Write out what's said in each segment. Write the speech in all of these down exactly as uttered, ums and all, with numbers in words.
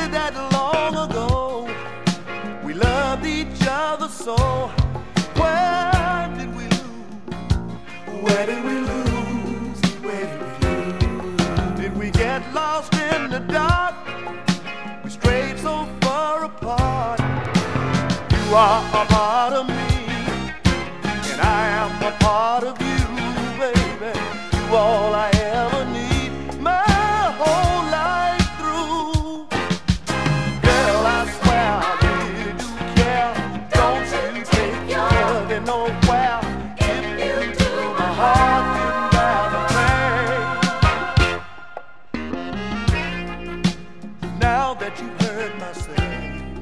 that long ago we loved each other so. Where did we lose? Where did we lose? Where did we lose? Did we get lost in the dark? We strayed so far apart. You are a part of me, and I am a part of you, baby. You all I ever need, my whole life through. Girl, I swear I really do care. Don't you take your loving nowhere. If you do, my heart can bear the pain. Now that you've heard my say,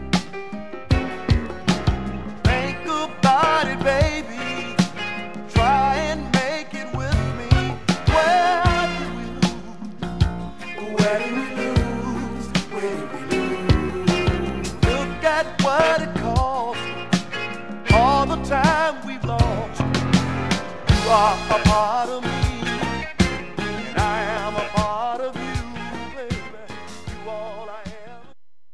think about it, baby. Try and make it with me. Where did we lose? Where did we lose? Where did we lose? Look at what it costs, all the time we've lost. You are a part of me.